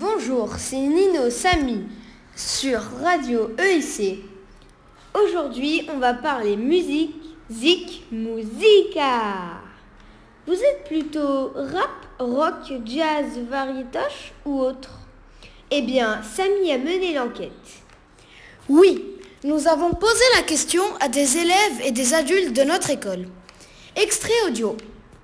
Bonjour, c'est Nino Samy sur Radio EIC. Aujourd'hui, on va parler musique, zik, musica. Vous êtes plutôt rap, rock, jazz, variétoche ou autre? Eh bien, Samy a mené l'enquête. Oui, nous avons posé la question à des élèves et des adultes de notre école. Extrait audio.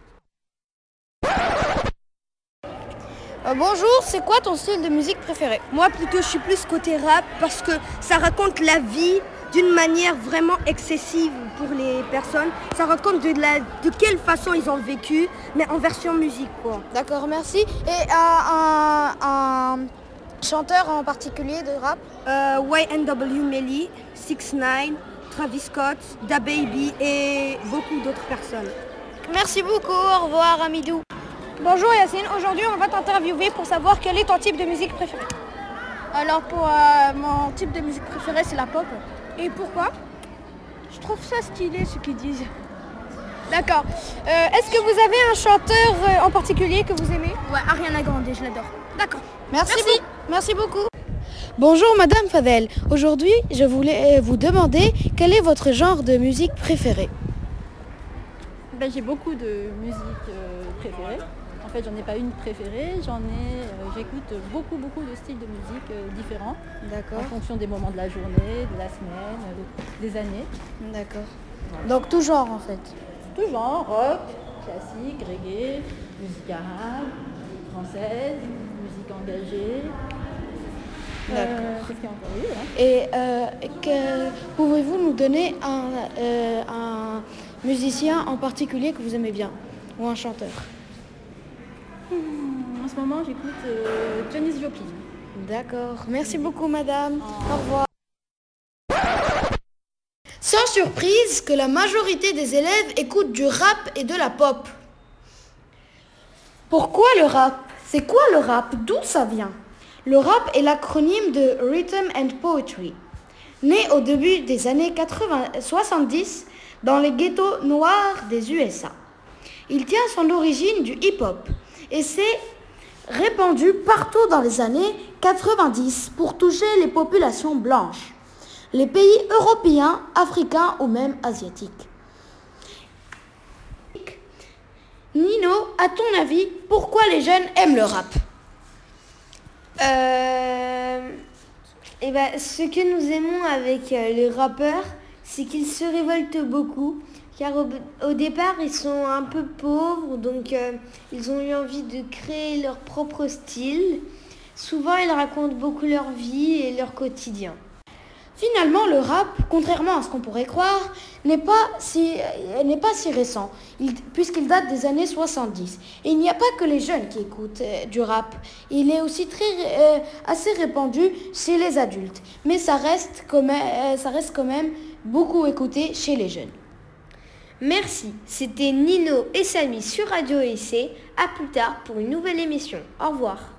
Bonjour, c'est quoi ton style de musique préféré? Moi plutôt je suis plus côté rap parce que ça raconte la vie d'une manière vraiment excessive pour les personnes. Ça raconte de quelle façon ils ont vécu, mais en version musique quoi. D'accord, merci. Et un chanteur en particulier de rap? YNW Melly, 6ix9ine, Travis Scott, DaBaby et beaucoup d'autres personnes. Merci beaucoup, au revoir Amidou. Bonjour Yacine, aujourd'hui on va t'interviewer pour savoir quel est ton type de musique préféré. Alors pour mon type de musique préféré c'est la pop. Et pourquoi? Je trouve ça stylé ce qu'ils disent. D'accord. Est-ce que vous avez un chanteur en particulier que vous aimez? Ouais, Ariana Grande, je l'adore. D'accord. Merci beaucoup. Bonjour Madame Fadel. Aujourd'hui, je voulais vous demander quel est votre genre de musique préféré? J'ai beaucoup de musique préférée. En fait, j'en ai pas une préférée, j'écoute beaucoup de styles de musique différents. D'accord. En fonction des moments de la journée, de la semaine, des années. D'accord. Donc tout genre en fait. Tout genre, rock, classique, reggae, musique arabe, française, musique engagée. Qu'est-ce qu'il y a encore eu, Et pouvez-vous nous donner un musicien en particulier que vous aimez bien ou un chanteur? En ce moment, j'écoute Janis Joplin. D'accord. Merci beaucoup, madame. Au revoir. Sans surprise que la majorité des élèves écoutent du rap et de la pop. Pourquoi le rap? C'est quoi le rap? D'où ça vient? Le rap est l'acronyme de Rhythm and Poetry. Né au début des années 70 dans les ghettos noirs des USA. Il tient son origine du hip-hop et s'est répandu partout dans les années 90 pour toucher les populations blanches, les pays européens, africains ou même asiatiques. Nino, à ton avis, pourquoi les jeunes aiment le rap? Ce que nous aimons avec les rappeurs, c'est qu'ils se révoltent beaucoup, car au départ, ils sont un peu pauvres, donc ils ont eu envie de créer leur propre style. Souvent, ils racontent beaucoup leur vie et leur quotidien. Finalement, le rap, contrairement à ce qu'on pourrait croire, n'est pas si récent, puisqu'il date des années 70. Et il n'y a pas que les jeunes qui écoutent du rap. Il est aussi assez répandu chez les adultes. Mais ça reste quand même beaucoup écouté chez les jeunes. Merci, c'était Nino et Samy sur Radio EIC. À plus tard pour une nouvelle émission. Au revoir.